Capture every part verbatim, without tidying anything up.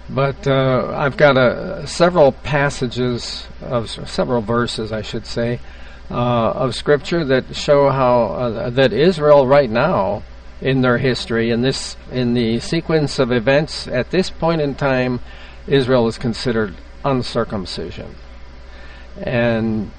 But uh, I've got a, several passages of several verses, I should say, uh, of Scripture that show how uh, that Israel right now, in their history, in this in the sequence of events at this point in time, Israel is considered uncircumcision, and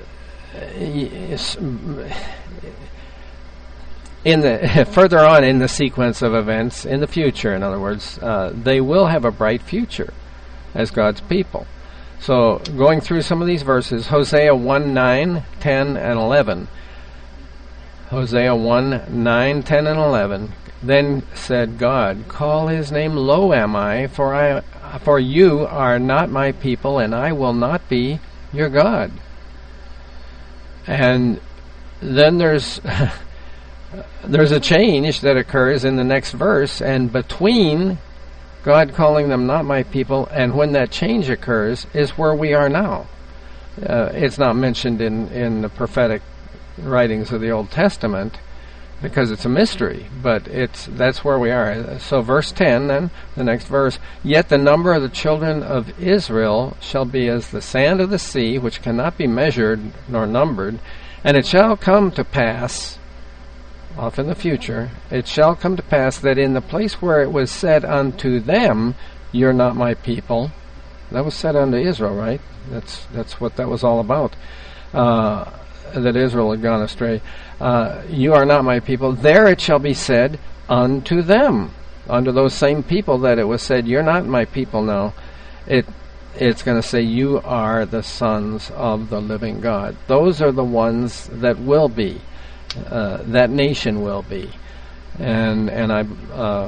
in the further on in the sequence of events, in the future, in other words, uh, they will have a bright future as God's people. So, going through some of these verses, Hosea one, nine, ten, and eleven. Hosea one, nine, ten, and eleven. Then said God, "Call his name Lo Am I, for I, for you are not my people, and I will not be your God." And then there's there's a change that occurs in the next verse, and between God calling them not my people and when that change occurs is where we are now. Uh, it's not mentioned in, in the prophetic writings of the Old Testament because it's a mystery, but it's that's where we are. So verse ten, then, the next verse, "Yet the number of the children of Israel shall be as the sand of the sea, which cannot be measured nor numbered. And it shall come to pass," off in the future, "it shall come to pass that in the place where it was said unto them, you're not my people," that was said unto Israel, right? That's that's what that was all about. Uh, that Israel had gone astray. Uh, "you are not my people. There it shall be said unto them," unto those same people that it was said, "You're not my people now." It it's going to say, "You are the sons of the living God." Those are the ones that will be. Uh, that nation will be, and and I, uh,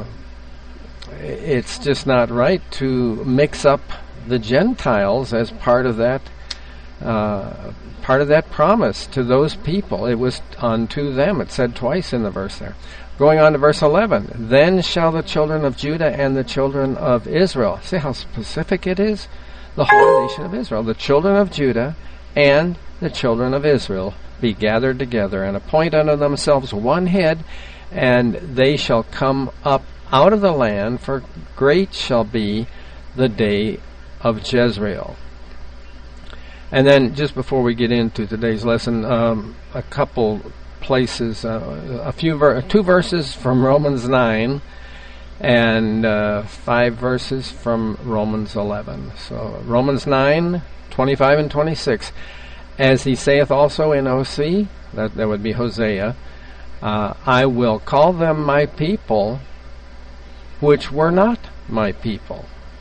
it's just not right to mix up the Gentiles as part of that, uh, part of that promise to those people. It was unto them. It said twice in the verse there. Going on to verse eleven, "Then shall the children of Judah and the children of Israel," see how specific it is? The whole nation of Israel, the children of Judah and the children of Israel, "be gathered together, and appoint unto themselves one head, and they shall come up out of the land, for great shall be the day of Jezreel." And then, just before we get into today's lesson, um, a couple places, uh, a few, ver- two verses from Romans nine, and uh, five verses from Romans eleven. So, Romans nine, twenty-five and twenty-six. "As he saith also in O C," that, that would be Hosea, uh, "I will call them my people, which were not my people,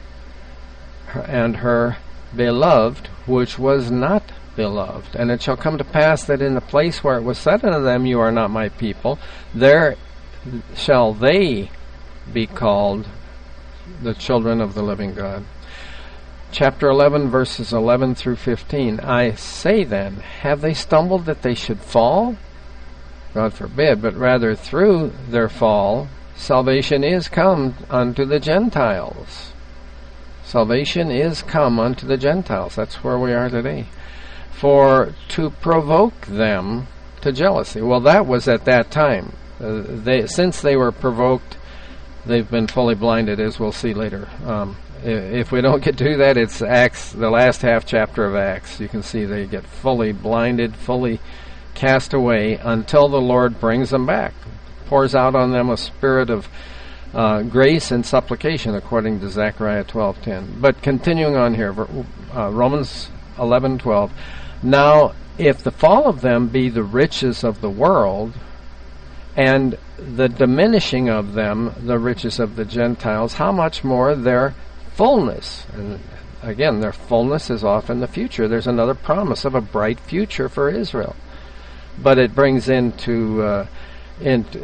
and her beloved, which was not beloved. And it shall come to pass that in the place where it was said unto them, you are not my people, there shall they be called the children of the living God." Chapter eleven, verses eleven through fifteen. "I say then, have they stumbled that they should fall? God forbid, but rather through their fall, salvation is come unto the Gentiles." Salvation is come unto the Gentiles. That's where we are today. "For to provoke them to jealousy." Well, that was at that time. Uh, they, since they were provoked, they've been fully blinded, as we'll see later. Um, If we don't get to that, it's Acts, the last half chapter of Acts. You can see they get fully blinded, fully cast away until the Lord brings them back, pours out on them a spirit of uh, grace and supplication, according to Zechariah twelve ten. But continuing on here, uh, Romans eleven twelve. "Now, if the fall of them be the riches of the world, and the diminishing of them the riches of the Gentiles, how much more their fullness?" And again, their fullness is off in the future. There's another promise of a bright future for Israel. But it brings into uh, into,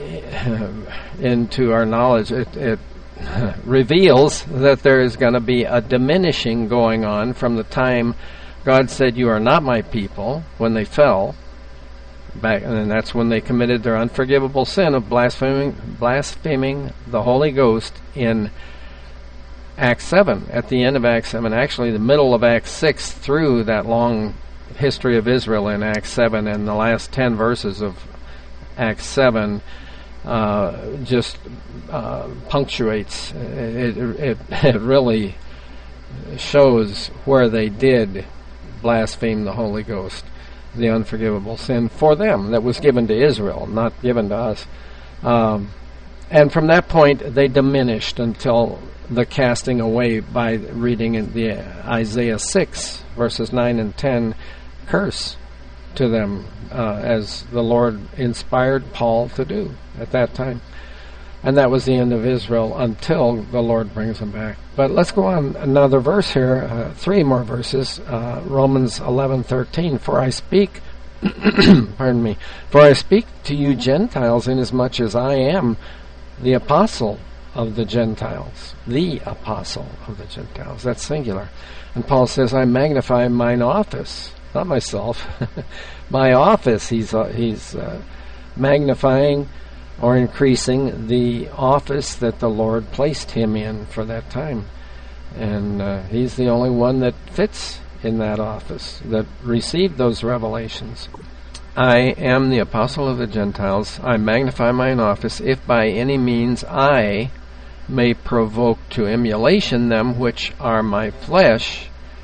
into our knowledge, it, it reveals that there is going to be a diminishing going on from the time God said, "You are not my people," when they fell, back, and that's when they committed their unforgivable sin of blaspheming, blaspheming the Holy Ghost in Acts seven, at the end of Acts seven, actually the middle of Acts six, through that long history of Israel in Acts seven, and the last ten verses of Acts seven uh, just uh, punctuates. It, it, it really shows where they did blaspheme the Holy Ghost, the unforgivable sin for them that was given to Israel, not given to us. Um, and from that point, they diminished until the casting away by reading in the Isaiah six, verses nine and ten, curse to them, uh, as the Lord inspired Paul to do at that time. And that was the end of Israel until the Lord brings them back. But let's go on another verse here, uh, three more verses. Uh, Romans eleven thirteen. For I speak, pardon me, for I speak to you Gentiles, inasmuch as I am the apostle of the Gentiles. The apostle of the Gentiles. That's singular. And Paul says, I magnify mine office, not myself. My office. He's uh, he's uh, magnifying or increasing the office that the Lord placed him in for that time. And uh, he's the only one that fits in that office, that received those revelations. I am the apostle of the Gentiles. I magnify mine office, if by any means I may provoke to emulation them which are my flesh,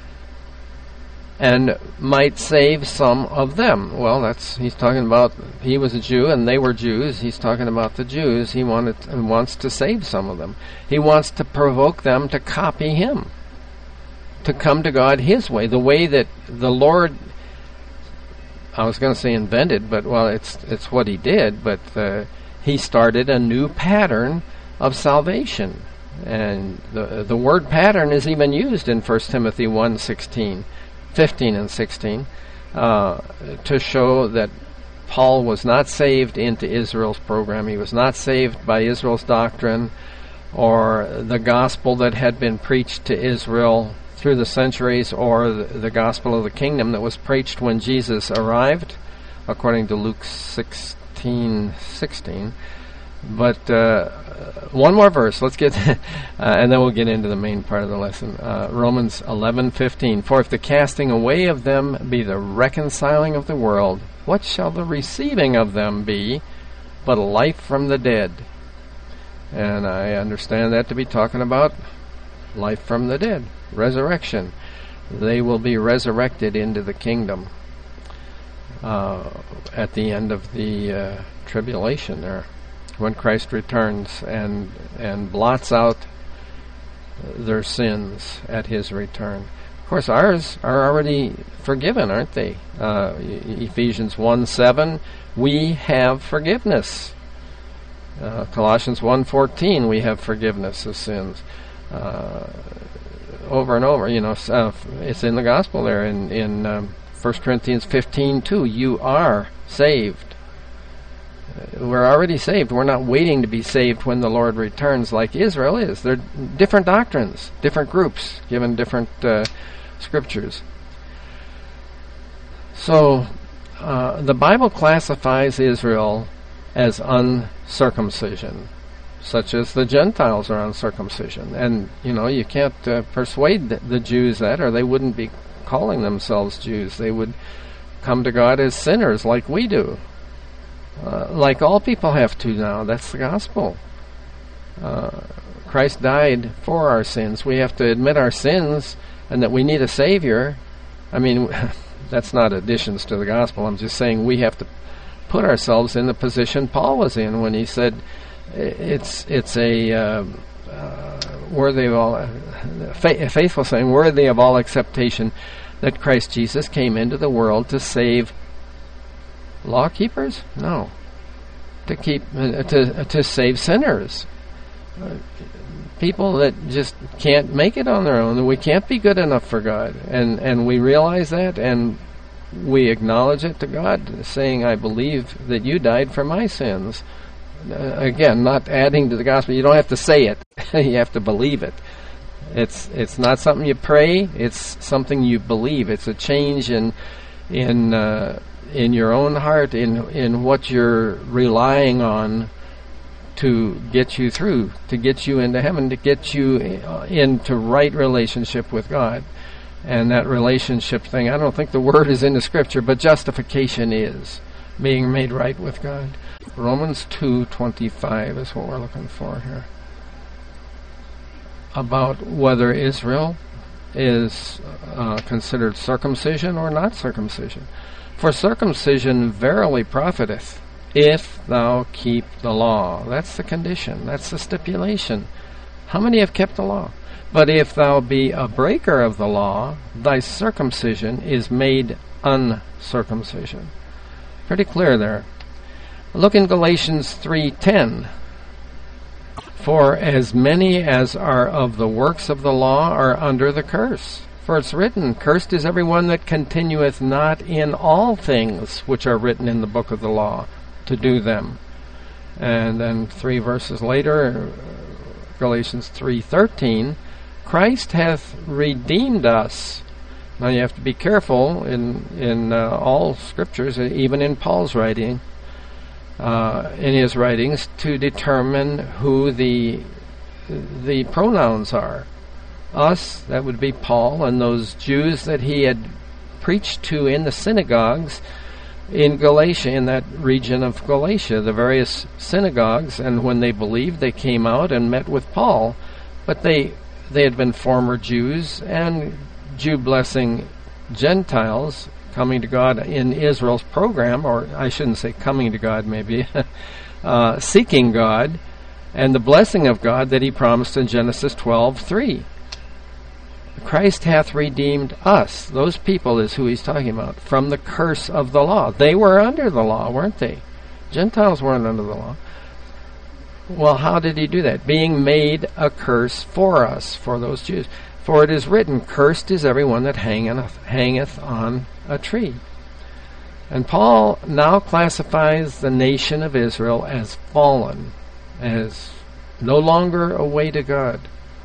and might save some of them. Well, that's he's talking about. He was a Jew and they were Jews. He's talking about the Jews. He wanted and wants to save some of them. He wants to provoke them to copy him, to come to God his way, the way that the Lord, I was going to say invented, but well, it's it's what he did. But uh, he started a new pattern of salvation, and the the word pattern is even used in First Timothy one sixteen. fifteen and sixteen, uh, to show that Paul was not saved into Israel's program. He was not saved by Israel's doctrine or the gospel that had been preached to Israel through the centuries, or the, the gospel of the kingdom that was preached when Jesus arrived, according to Luke sixteen sixteen. But uh, one more verse. Let's get, uh, and then we'll get into the main part of the lesson. Uh, Romans eleven fifteen. For if the casting away of them be the reconciling of the world, what shall the receiving of them be, but life from the dead? And I understand that to be talking about life from the dead, resurrection. They will be resurrected into the kingdom uh, at the end of the uh, tribulation there, when Christ returns and and blots out their sins at his return. Of course, ours are already forgiven, aren't they? Uh, Ephesians one seven, we have forgiveness. Uh, Colossians one fourteen, we have forgiveness of sins. Uh, over and over, you know, uh, it's in the gospel there. In, in um, First Corinthians fifteen two, you are saved. We're already saved. We're not waiting to be saved when the Lord returns like Israel is. They're different doctrines, different groups, given different uh, scriptures. So uh, the Bible classifies Israel as uncircumcision, such as the Gentiles are uncircumcision. And, you know, you can't uh, persuade the, the Jews that, or they wouldn't be calling themselves Jews. They would come to God as sinners like we do. Uh, like all people have to now. That's the gospel. Uh, Christ died for our sins. We have to admit our sins and that we need a Savior. I mean, that's not additions to the gospel. I'm just saying we have to put ourselves in the position Paul was in when he said it's it's a uh, uh, worthy of all, uh, fa- faithful saying, worthy of all acceptation, that Christ Jesus came into the world to save law keepers? No. To keep uh, to uh, to save sinners. Uh, people that just can't make it on their own. We can't be good enough for God. And and we realize that, and we acknowledge it to God, saying, I believe that you died for my sins. Uh, again, not adding to the gospel. You don't have to say it. You have to believe it. It's it's not something you pray. It's something you believe. It's a change in in uh, in your own heart, in in what you're relying on to get you through, to get you into heaven, to get you into right relationship with God. And that relationship thing, I don't think the word is in the scripture, but justification is. being made right with God. Romans two twenty-five is what we're looking for here. About whether Israel is uh, considered circumcision or not circumcision. For circumcision verily profiteth, if thou keep the law. That's the condition. That's the stipulation. How many have kept the law? But if thou be a breaker of the law, thy circumcision is made uncircumcision. Pretty clear there. Look in Galatians three ten. For as many as are of the works of the law are under the curse. For it's written, Cursed is everyone that continueth not in all things which are written in the book of the law, to do them. And then three verses later, Galatians three thirteen, Christ hath redeemed us. Now you have to be careful in in uh, all scriptures, even in Paul's writing, uh, in his writings, to determine who the the pronouns are. Us, that would be Paul, and those Jews that he had preached to in the synagogues in Galatia, in that region of Galatia, the various synagogues, and when they believed, they came out and met with Paul, but they they had been former Jews and Jew-blessing Gentiles coming to God in Israel's program, or I shouldn't say coming to God, maybe, uh, seeking God, and the blessing of God that he promised in Genesis twelve three. Christ hath redeemed us. Those people is who he's talking about, from the curse of the law. They were under the law, weren't they? Gentiles weren't under the law. Well, how did he do that? Being made a curse for us, for those Jews. For it is written, Cursed is everyone that hangeth, hangeth on a tree. And Paul now classifies the nation of Israel as fallen, as no longer a way to God.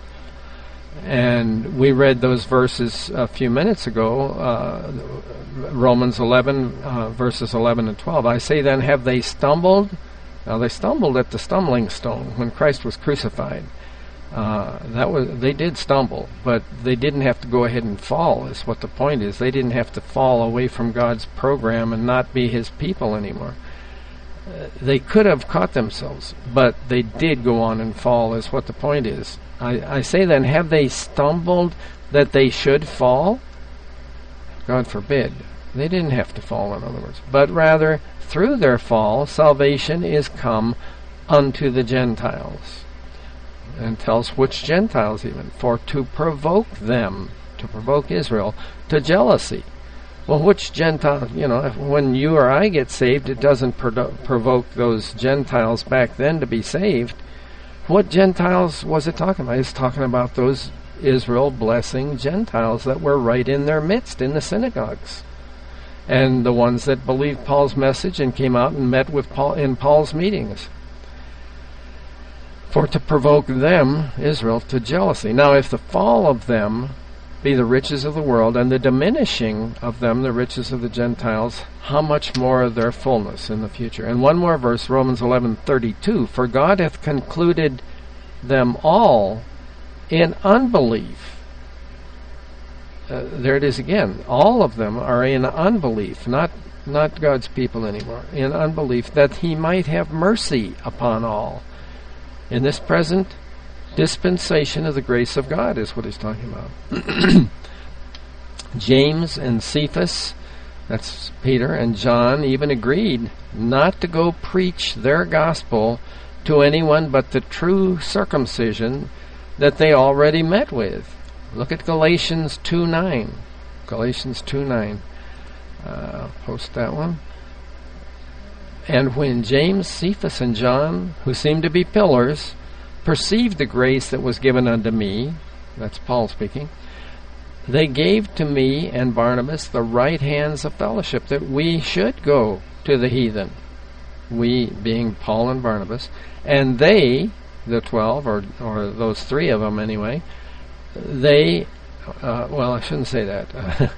And we read those verses a few minutes ago, uh, Romans eleven, uh, verses eleven and twelve. I say then, have they stumbled? Now they stumbled at the stumbling stone when Christ was crucified. Uh, that was they did stumble, but they didn't have to go ahead and fall, is what the point is. They didn't have to fall away from God's program and not be his people anymore. Uh, they could have caught themselves, but they did go on and fall, is what the point is. I, I say then, have they stumbled that they should fall? God forbid. They didn't have to fall, in other words. But rather, through their fall, salvation is come unto the Gentiles. And tells which Gentiles even. For to provoke them, to provoke Israel, to jealousy. Well, which Gentile, you know, if, when you or I get saved, it doesn't pro- provoke those Gentiles back then to be saved. What Gentiles was it talking about? It's talking about those Israel blessing Gentiles that were right in their midst in the synagogues. And the ones that believed Paul's message and came out and met with Paul in Paul's meetings. For to provoke them, Israel, to jealousy. Now if the fall of them be the riches of the world, and the diminishing of them the riches of the Gentiles, how much more of their fullness in the future? And one more verse, Romans eleven thirty-two. For God hath concluded them all in unbelief. Uh, there it is again. All of them are in unbelief, not not God's people anymore. In unbelief, that he might have mercy upon all. In this present dispensation of the grace of God is what he's talking about. James and Cephas, that's Peter, and John even agreed not to go preach their gospel to anyone but the true circumcision that they already met with. Look at Galatians two nine. Galatians two nine. Uh, I'll post that one. And when James, Cephas, and John, who seemed to be pillars, perceived the grace that was given unto me, that's Paul speaking, they gave to me and Barnabas the right hands of fellowship, that we should go to the heathen. We being Paul and Barnabas. And they, the twelve, or, or those three of them anyway, they, uh, well, I shouldn't say that.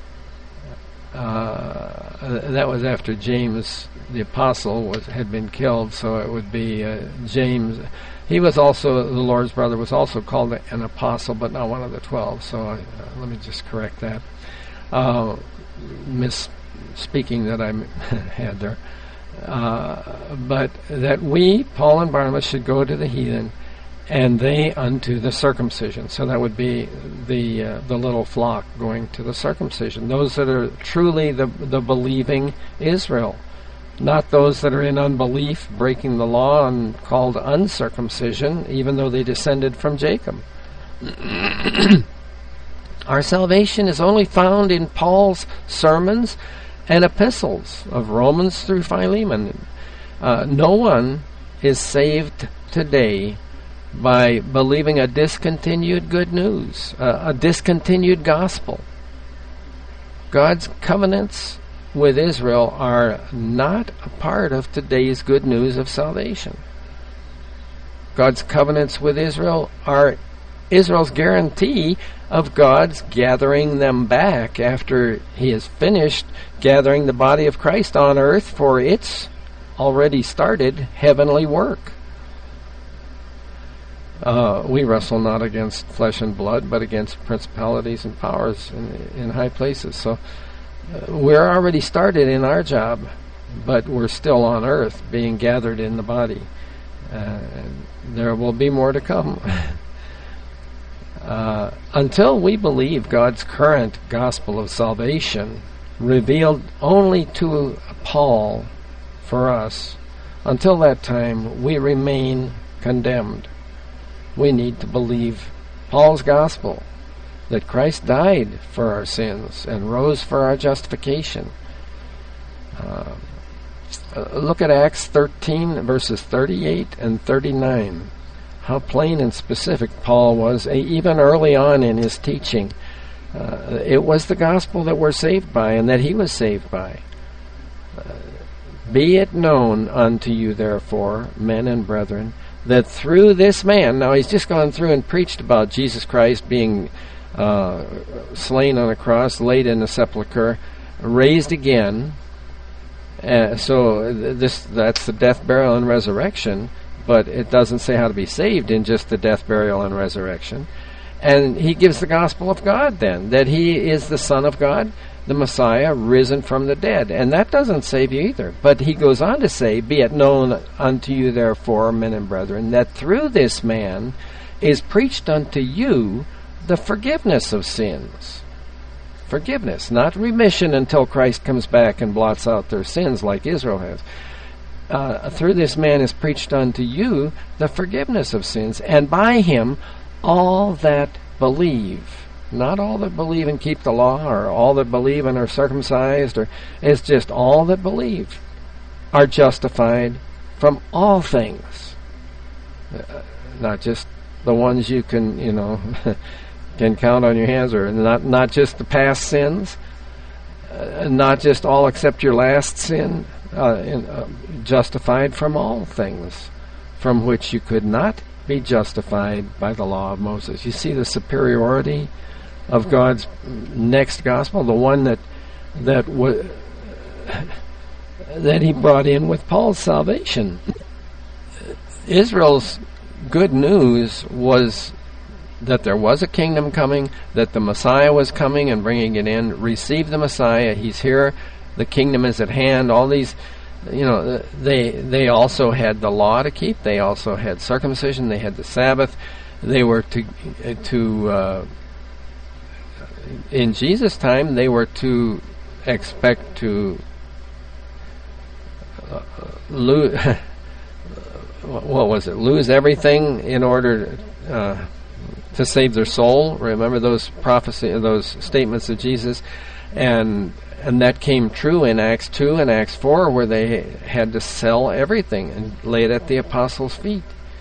uh, that was after James the apostle was had been killed, so it would be uh, James. He was also, the Lord's brother, was also called an apostle, but not one of the twelve. So I, uh, let me just correct that. Uh, mis speaking that I had there. Uh, but that we, Paul and Barnabas, should go to the heathen, and they unto the circumcision. So that would be the uh, the little flock going to the circumcision. Those that are truly the the believing Israel, not those that are in unbelief, breaking the law and called uncircumcision, even though they descended from Jacob. Our salvation is only found in Paul's sermons and epistles of Romans through Philemon. Uh, no one is saved today by believing a discontinued good news, uh, a discontinued gospel. God's covenants with Israel are not a part of today's good news of salvation. God's covenants with Israel are Israel's guarantee of God's gathering them back after He has finished gathering the body of Christ on earth for its already started heavenly work. Uh, we wrestle not against flesh and blood, but against principalities and powers in, in high places. So uh, we're already started in our job, but we're still on earth being gathered in the body. Uh, and there will be more to come. Uh, until we believe God's current gospel of salvation, revealed only to Paul for us, until that time we remain condemned. We need to believe Paul's gospel, that Christ died for our sins and rose for our justification. Uh, look at Acts thirteen, verses thirty-eight and thirty-nine. How plain and specific Paul was, even early on in his teaching. Uh, it was the gospel that we're saved by and that he was saved by. Uh, Be it known unto you, therefore, men and brethren, that through this man, now he's just gone through and preached about Jesus Christ being uh, slain on a cross, laid in a sepulchre, raised again. Uh, so this that's the death, burial, and resurrection. But it doesn't say how to be saved in just the death, burial, and resurrection. And he gives the gospel of God then, that he is the Son of God, the Messiah, risen from the dead. And that doesn't save you either. But he goes on to say, Be it known unto you, therefore, men and brethren, that through this man is preached unto you the forgiveness of sins. Forgiveness, not remission until Christ comes back and blots out their sins like Israel has. Uh, through this man is preached unto you the forgiveness of sins, and by him all that believe. Not all that believe and keep the law, or all that believe and are circumcised, or it's just all that believe are justified from all things. Uh, not just the ones you can, you know, can count on your hands, or not not just the past sins, uh, not just all except your last sin. Uh, in, uh, justified from all things from which you could not be justified by the law of Moses. You see the superiority of God's next gospel, the one that that w- that he brought in with Paul's salvation. Israel's good news was that there was a kingdom coming, that the Messiah was coming and bringing it in. Receive the Messiah. He's here. The kingdom is at hand. All these, you know, they they also had the law to keep. They also had circumcision. They had the Sabbath. They were to to uh, in Jesus' time they were to expect to uh, lose. What was it? Lose everything in order uh, to save their soul. Remember those prophecy, those statements of Jesus, and. And that came true in Acts two and Acts four, where they had to sell everything and lay it at the apostles' feet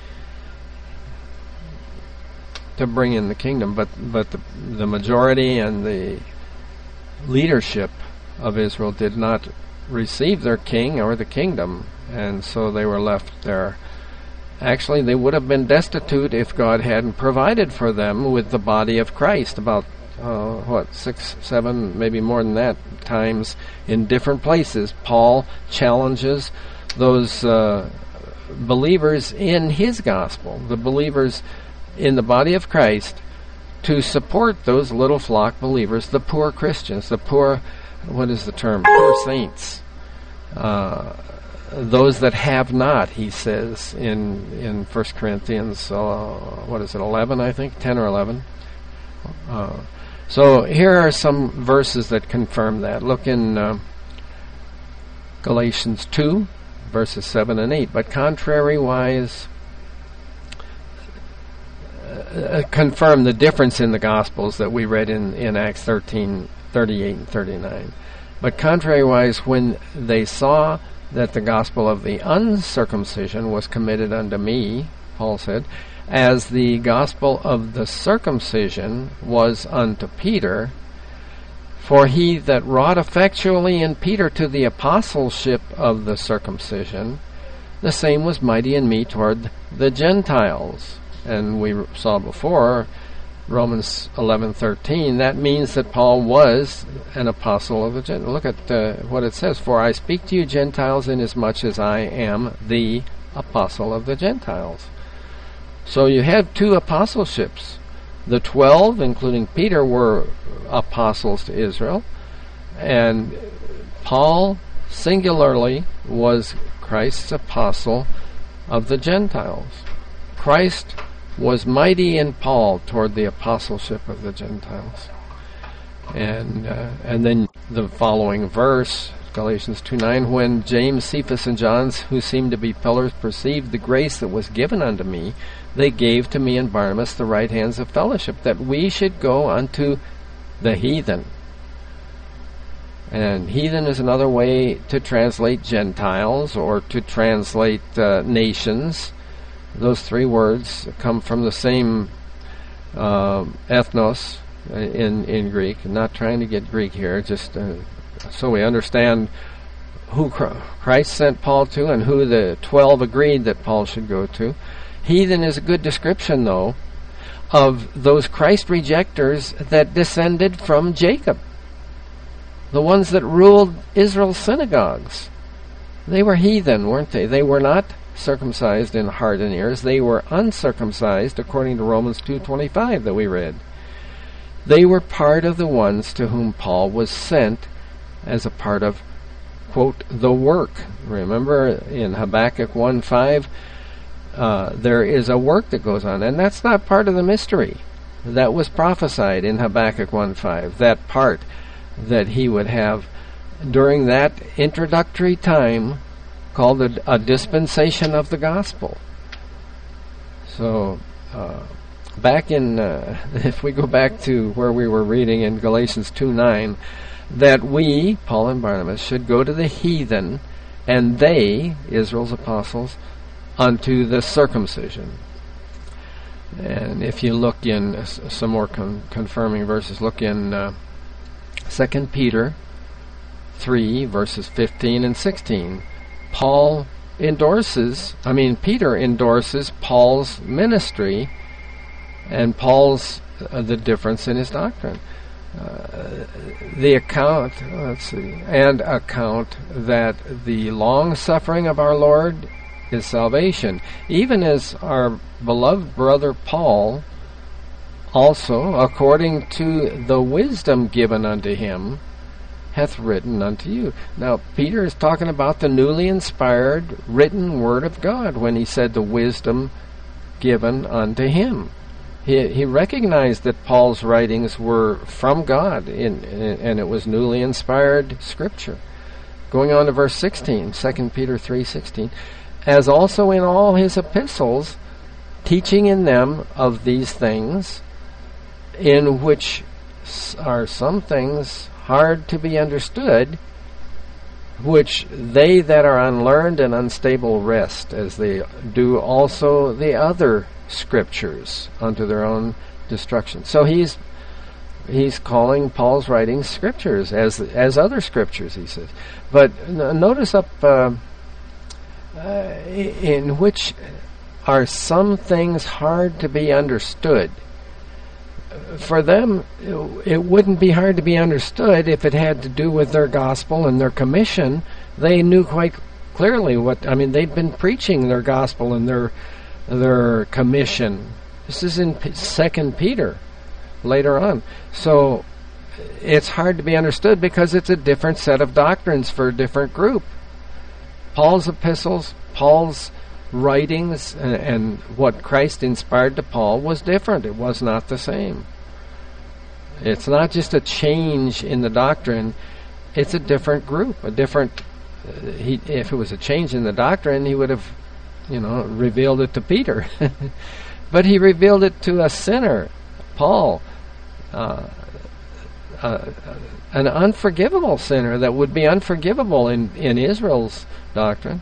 to bring in the kingdom. But but the, the majority and the leadership of Israel did not receive their king or the kingdom, and so they were left there. Actually, they would have been destitute if God hadn't provided for them with the body of Christ. About Uh, what, six, seven, maybe more than that times in different places, Paul challenges those uh, believers in his gospel, the believers in the body of Christ, to support those little flock believers, the poor Christians, the poor what is the term? Poor saints. Uh, those that have not, he says in in First Corinthians, uh, what is it, eleven, I think, ten or eleven. Uh, so here are some verses that confirm that. Look in uh, Galatians two, verses seven and eight. But contrariwise, uh, confirm the difference in the Gospels that we read in, in Acts thirteen, thirty-eight and thirty-nine. But contrariwise, when they saw that the gospel of the uncircumcision was committed unto me, Paul said, as the gospel of the circumcision was unto Peter, for he that wrought effectually in Peter to the apostleship of the circumcision, the same was mighty in me toward the Gentiles. And we saw before, Romans eleven thirteen, that means that Paul was an apostle of the Gentiles. Look at uh, what it says, for I speak to you Gentiles inasmuch as I am the apostle of the Gentiles. So you have two apostleships. The twelve, including Peter, were apostles to Israel, and Paul singularly was Christ's apostle of the Gentiles. Christ was mighty in Paul toward the apostleship of the Gentiles. And uh, and then the following verse, Galatians two nine, when James, Cephas, and John, who seemed to be pillars, perceived the grace that was given unto me, they gave to me and Barnabas the right hands of fellowship, that we should go unto the heathen. And heathen is another way to translate Gentiles or to translate uh, nations. Those three words come from the same uh, ethnos in in Greek. I'm not trying to get Greek here, just uh, so we understand who Christ sent Paul to and who the twelve agreed that Paul should go to. Heathen is a good description, though, of those Christ rejectors that descended from Jacob, the ones that ruled Israel's synagogues. They were heathen, weren't they? They were not circumcised in heart and ears. They were uncircumcised, according to Romans two twenty-five that we read. They were part of the ones to whom Paul was sent as a part of, quote, the work. Remember in Habakkuk one five, uh, there is a work that goes on, and that's not part of the mystery. That was prophesied in Habakkuk one five, that part that he would have during that introductory time called a, a dispensation of the gospel. So, uh, back in, uh, if we go back to where we were reading in Galatians two nine, that we, Paul and Barnabas, should go to the heathen, and they, Israel's apostles, unto the circumcision. And if you look in uh, some more con- confirming verses, look in uh, Second Peter three, verses fifteen and sixteen. Paul endorses, I mean, Peter endorses Paul's ministry and Paul's, uh, the difference in his doctrine. Uh, the account, let's see, and account that the long suffering of our Lord is salvation, even as our beloved brother Paul also, according to the wisdom given unto him, hath written unto you. Now, Peter is talking about the newly inspired written word of God when he said the wisdom given unto him. He, he recognized that Paul's writings were from God, in, in, and it was newly inspired scripture. Going on to verse sixteen, Second Peter three sixteen, as also in all his epistles, teaching in them of these things, in which are some things hard to be understood, which they that are unlearned and unstable wrest, as they do also the other scriptures unto their own destruction. So he's he's calling Paul's writings scriptures, as as other scriptures, he says. But n- notice up uh, uh, in which are some things hard to be understood. For them, it wouldn't be hard to be understood if it had to do with their gospel and their commission. They knew quite clearly what, I mean, they'd been preaching their gospel and their their commission. This is in P- Second Peter, later on. So, it's hard to be understood because it's a different set of doctrines for a different group. Paul's epistles, Paul's writings, and, and what Christ inspired to Paul was different. It was not the same. It's not just a change in the doctrine. It's a different group, a different... Uh, he, if it was a change in the doctrine, he would have, you know, revealed it to Peter. But he revealed it to a sinner, Paul, uh, uh, an unforgivable sinner that would be unforgivable in, in Israel's doctrine.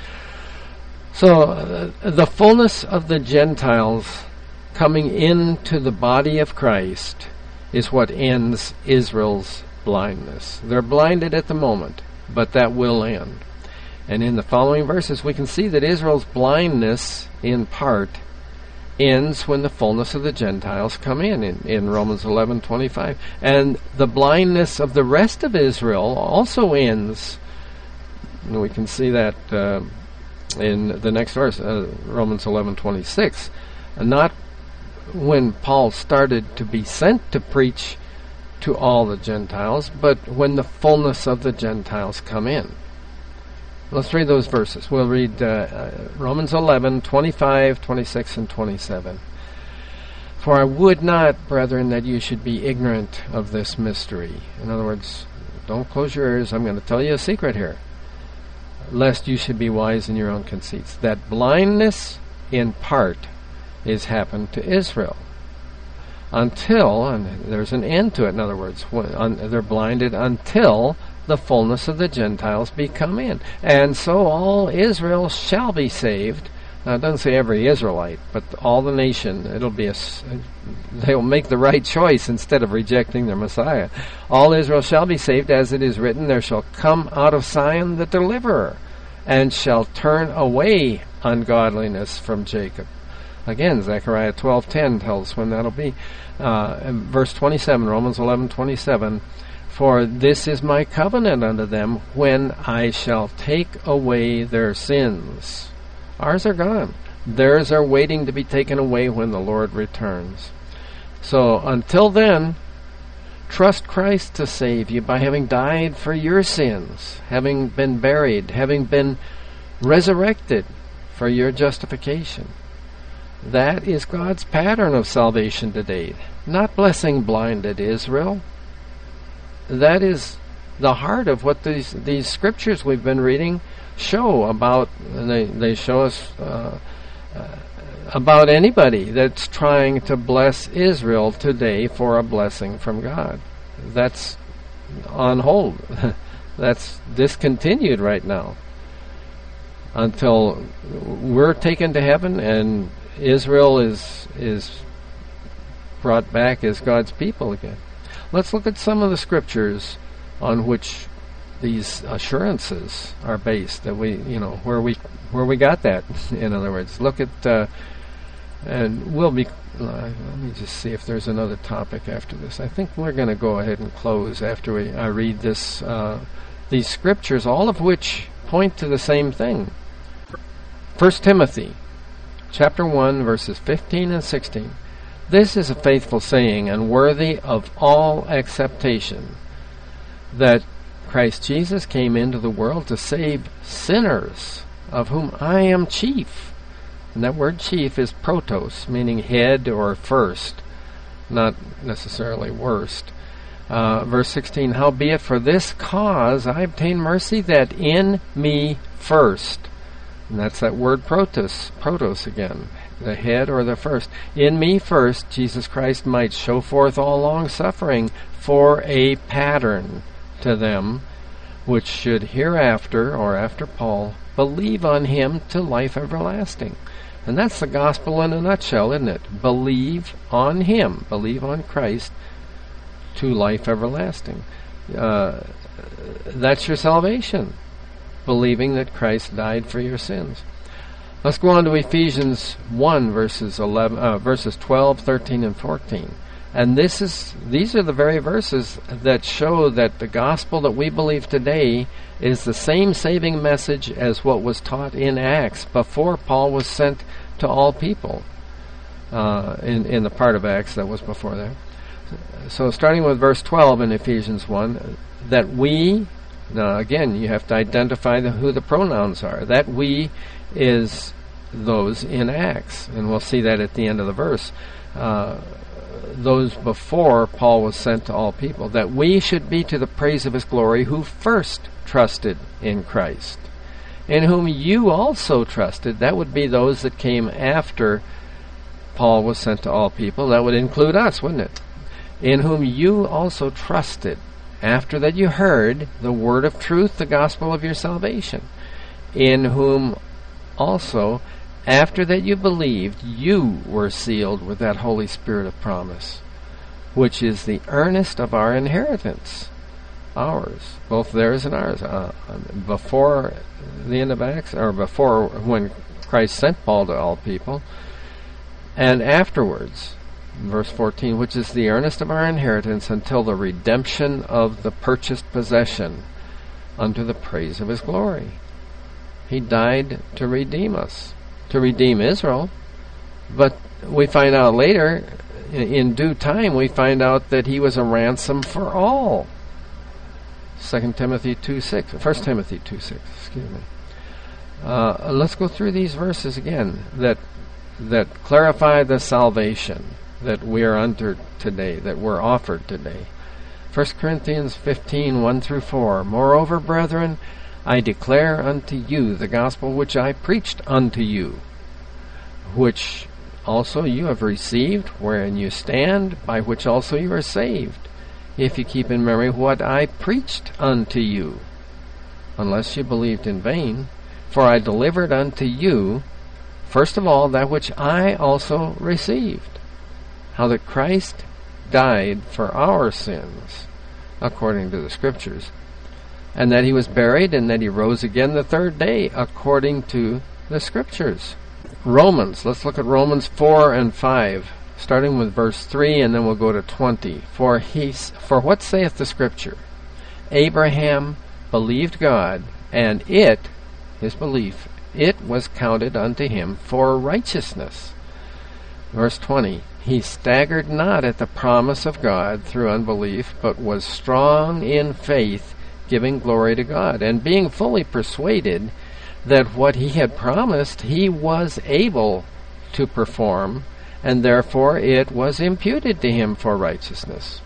So uh, the fullness of the Gentiles coming into the body of Christ is what ends Israel's blindness. They're blinded at the moment, but that will end. And in the following verses we can see that Israel's blindness, in part, ends when the fullness of the Gentiles come in, in, in Romans eleven twenty-five. And the blindness of the rest of Israel also ends. And we can see that uh, in the next verse, uh, Romans eleven twenty-six. And not when Paul started to be sent to preach to all the Gentiles, but when the fullness of the Gentiles come in. Let's read those verses. We'll read uh, uh, Romans eleven, twenty-five, twenty-six, and twenty-seven. For I would not, brethren, that you should be ignorant of this mystery. In other words, don't close your ears. I'm going to tell you a secret here. Lest you should be wise in your own conceits. That blindness, in part, is happened to Israel. Until, and there's an end to it, in other words, when, un, they're blinded until the fullness of the Gentiles be come in. And so all Israel shall be saved. Now, it doesn't say every Israelite, but all the nation. It'll be a, they'll make the right choice instead of rejecting their Messiah. All Israel shall be saved, as it is written, there shall come out of Zion the deliverer, and shall turn away ungodliness from Jacob. Again, Zechariah twelve ten tells us when that'll be. Uh, verse twenty-seven, Romans eleven twenty-seven. For this is my covenant unto them, when I shall take away their sins. Ours are gone. Theirs are waiting to be taken away when the Lord returns. So until then, trust Christ to save you by having died for your sins, having been buried, having been resurrected for your justification. That is God's pattern of salvation today. Not blessing blinded Israel. That is the heart of what these these scriptures we've been reading show about. And they, they show us uh, uh, about anybody that's trying to bless Israel today for a blessing from God. That's on hold. That's discontinued right now until we're taken to heaven and Israel is is brought back as God's people again. Let's look at some of the scriptures on which these assurances are based. That we, you know, where we where we got that. In other words, look at, uh, and we'll be. Uh, let me just see if there's another topic after this. I think we're going to go ahead and close after we I read this. Uh, these scriptures, all of which point to the same thing. First Timothy, chapter one, verses fifteen and sixteen. This is a faithful saying and worthy of all acceptation, that Christ Jesus came into the world to save sinners, of whom I am chief. And that word chief is protos, meaning head or first, not necessarily worst. Uh, verse sixteen, howbeit for this cause I obtain mercy, that in me first. And that's that word protos, protos again. The head or the first. In me first, Jesus Christ might show forth all long suffering for a pattern to them which should hereafter, or after Paul, believe on him to life everlasting. And that's the gospel in a nutshell, isn't it? Believe on him, believe on Christ to life everlasting. Uh, that's your salvation, believing that Christ died for your sins. Let's go on to Ephesians one, verses eleven, uh, verses twelve, thirteen, and fourteen. And this is these are the very verses that show that the gospel that we believe today is the same saving message as what was taught in Acts before Paul was sent to all people. Uh, in in the part of Acts that was before that. So starting with verse twelve in Ephesians one, that we, now again, you have to identify the, who the pronouns are. That we is those in Acts, and we'll see that at the end of the verse. Uh, those before Paul was sent to all people, that we should be to the praise of his glory who first trusted in Christ, in whom you also trusted. That would be those that came after Paul was sent to all people. That would include us, wouldn't it? In whom you also trusted, after that you heard the word of truth, the gospel of your salvation, in whom also, after that you believed, you were sealed with that Holy Spirit of promise, which is the earnest of our inheritance, ours, both theirs and ours. Uh, before the end of Acts, or before when Christ sent Paul to all people, and afterwards, verse fourteen, which is the earnest of our inheritance until the redemption of the purchased possession unto the praise of his glory. He died to redeem us, to redeem Israel, but we find out later, in due time, we find out that he was a ransom for all. Second Timothy two six, First Timothy two six, excuse me. Uh, let's go through these verses again that that clarify the salvation that we are under today, that we're offered today. First Corinthians fifteen, one through four. Moreover, brethren, I declare unto you the gospel which I preached unto you, which also you have received, wherein you stand, by which also you are saved, if you keep in memory what I preached unto you, unless you believed in vain. For I delivered unto you, first of all, that which I also received, how that Christ died for our sins, according to the Scriptures, and that he was buried, and that he rose again the third day, according to the Scriptures. Romans, let's look at Romans four and five, starting with verse three, and then we'll go to twenty. For he, for what saith the Scripture? Abraham believed God, and it, his belief, it was counted unto him for righteousness. Verse twenty, he staggered not at the promise of God through unbelief, but was strong in faith, giving glory to God, and being fully persuaded that what he had promised he was able to perform, and therefore it was imputed to him for righteousness.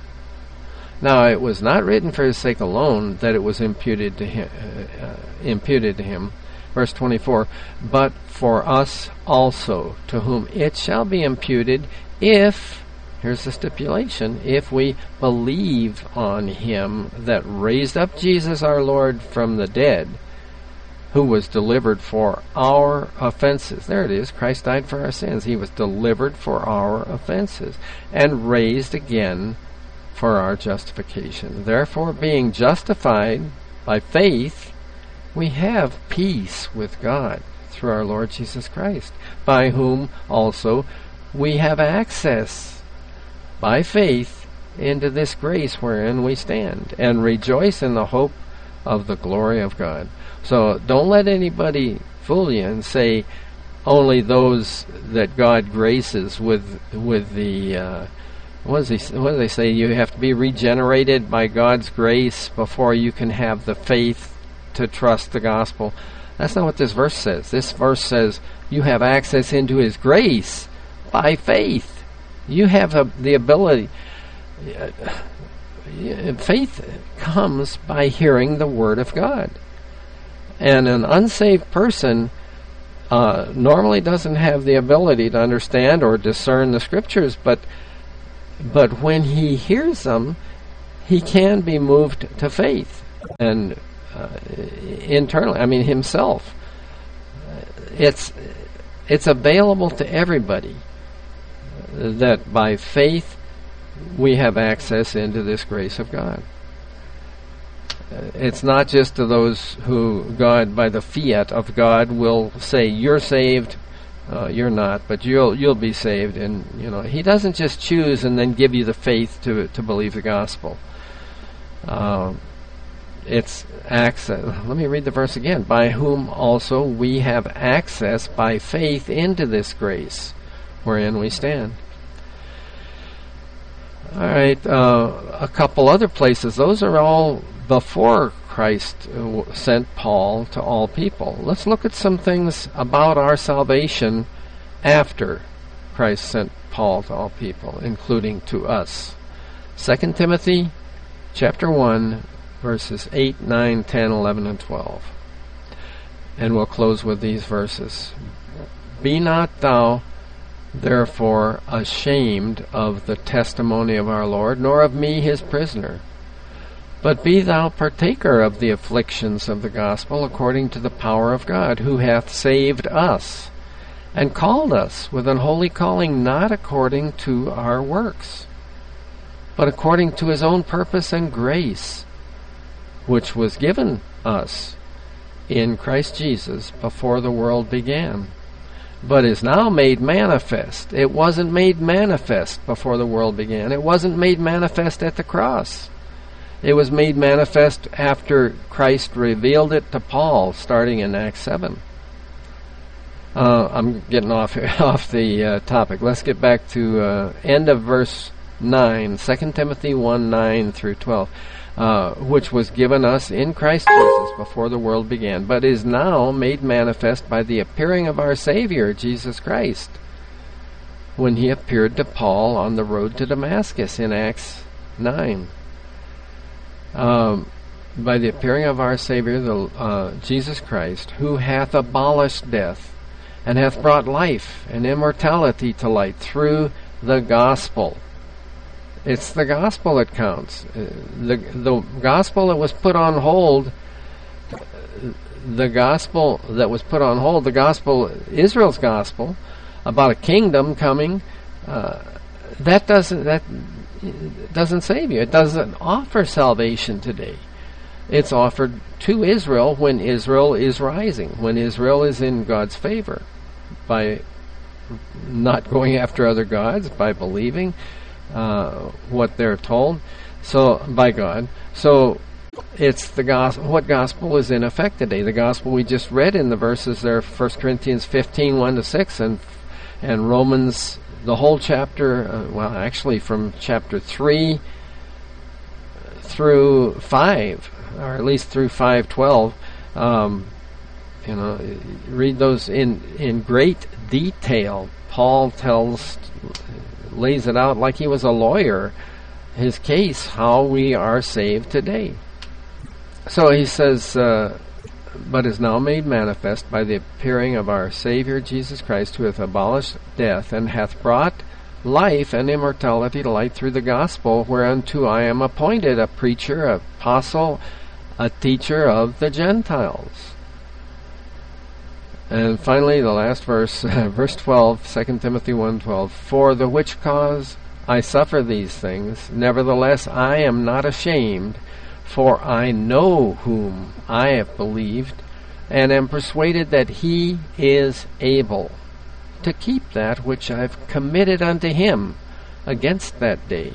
Now it was not written for his sake alone that it was imputed to him, uh, imputed to him. Verse twenty-four, but for us also, to whom it shall be imputed, if, here's the stipulation, if we believe on him that raised up Jesus our Lord from the dead, who was delivered for our offenses. There it is, Christ died for our sins. He was delivered for our offenses, and raised again for our justification. Therefore, being justified by faith, we have peace with God through our Lord Jesus Christ, by whom also we have access by faith into this grace wherein we stand, and rejoice in the hope of the glory of God. So don't let anybody fool you and say only those that God graces with with the uh, what does he what do they say? You have to be regenerated by God's grace before you can have the faith to trust the gospel. That's not what this verse says. This verse says you have access into his grace by faith. You have a, the ability. Uh, faith comes by hearing the word of God. And an unsaved person uh, normally doesn't have the ability to understand or discern the Scriptures, but but when he hears them, he can be moved to faith. And uh, internally, I mean himself, it's it's available to everybody that by faith we have access into this grace of God. It's not just to those who God, by the fiat of God, will say, you're saved, uh, you're not, but you'll you'll be saved. And, you know, he doesn't just choose and then give you the faith to to believe the gospel. Uh, it's access. Let me read the verse again. By whom also we have access by faith into this grace wherein we stand. All right, uh, a couple other places. Those are all before Christ uh, sent Paul to all people. Let's look at some things about our salvation after Christ sent Paul to all people, including to us. Second Timothy chapter one, verses eight, nine, ten, eleven, and twelve. And we'll close with these verses. Be not thou therefore ashamed of the testimony of our Lord, nor of me his prisoner, but be thou partaker of the afflictions of the gospel according to the power of God, who hath saved us, and called us with an holy calling, not according to our works, but according to his own purpose and grace, which was given us in Christ Jesus before the world began, but is now made manifest. It wasn't made manifest before the world began. It wasn't made manifest at the cross. It was made manifest after Christ revealed it to Paul, starting in Acts seven. Uh, I'm getting off off the uh, topic. Let's get back to uh, end of verse nine, Second Timothy one, nine through twelve. Uh, which was given us in Christ Jesus before the world began, but is now made manifest by the appearing of our Savior, Jesus Christ, when he appeared to Paul on the road to Damascus in Acts nine. Um, by the appearing of our Savior, the, uh, Jesus Christ, who hath abolished death, and hath brought life and immortality to light through the gospel. It's the gospel that counts. Uh, the the gospel that was put on hold, the gospel that was put on hold, the gospel, Israel's gospel, about a kingdom coming, uh, that doesn't that doesn't save you. It doesn't offer salvation today. It's offered to Israel when Israel is rising, when Israel is in God's favor, by not going after other gods, by believing Uh, what they're told, so by God. So it's the gospel. What gospel is in effect today? The gospel we just read in the verses there, First Corinthians fifteen, one to six, and and Romans, the whole chapter. Uh, well, actually, from chapter three through five, or at least through five twelve. Um, you know, read those in in great detail. Paul tells. lays it out like he was a lawyer, his case, how we are saved today. So he says, uh, but is now made manifest by the appearing of our Savior Jesus Christ, who hath abolished death, and hath brought life and immortality to light through the gospel, whereunto I am appointed a preacher, a apostle, a teacher of the Gentiles. And finally, the last verse, uh, verse twelve, Second Timothy one twelve. For the which cause I suffer these things, nevertheless I am not ashamed, for I know whom I have believed, and am persuaded that he is able to keep that which I have committed unto him against that day.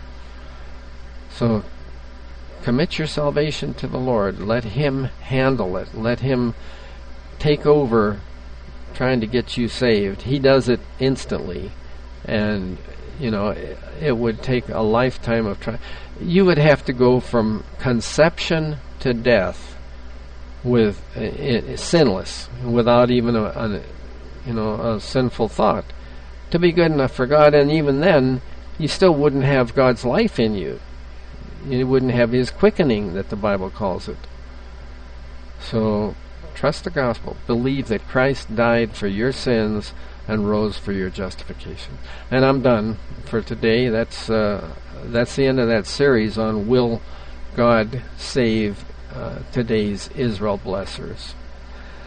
So, commit your salvation to the Lord. Let him handle it. Let him take over trying to get you saved. He does it instantly, and you know it, it would take a lifetime of trying. You would have to go from conception to death with uh, uh, sinless, without even a, a you know a sinful thought, to be good enough for God. And even then, you still wouldn't have God's life in you. You wouldn't have his quickening that the Bible calls it. So trust the gospel. Believe that Christ died for your sins and rose for your justification. And I'm done for today. That's uh, that's the end of that series on Will God Save uh, Today's Israel Blessers.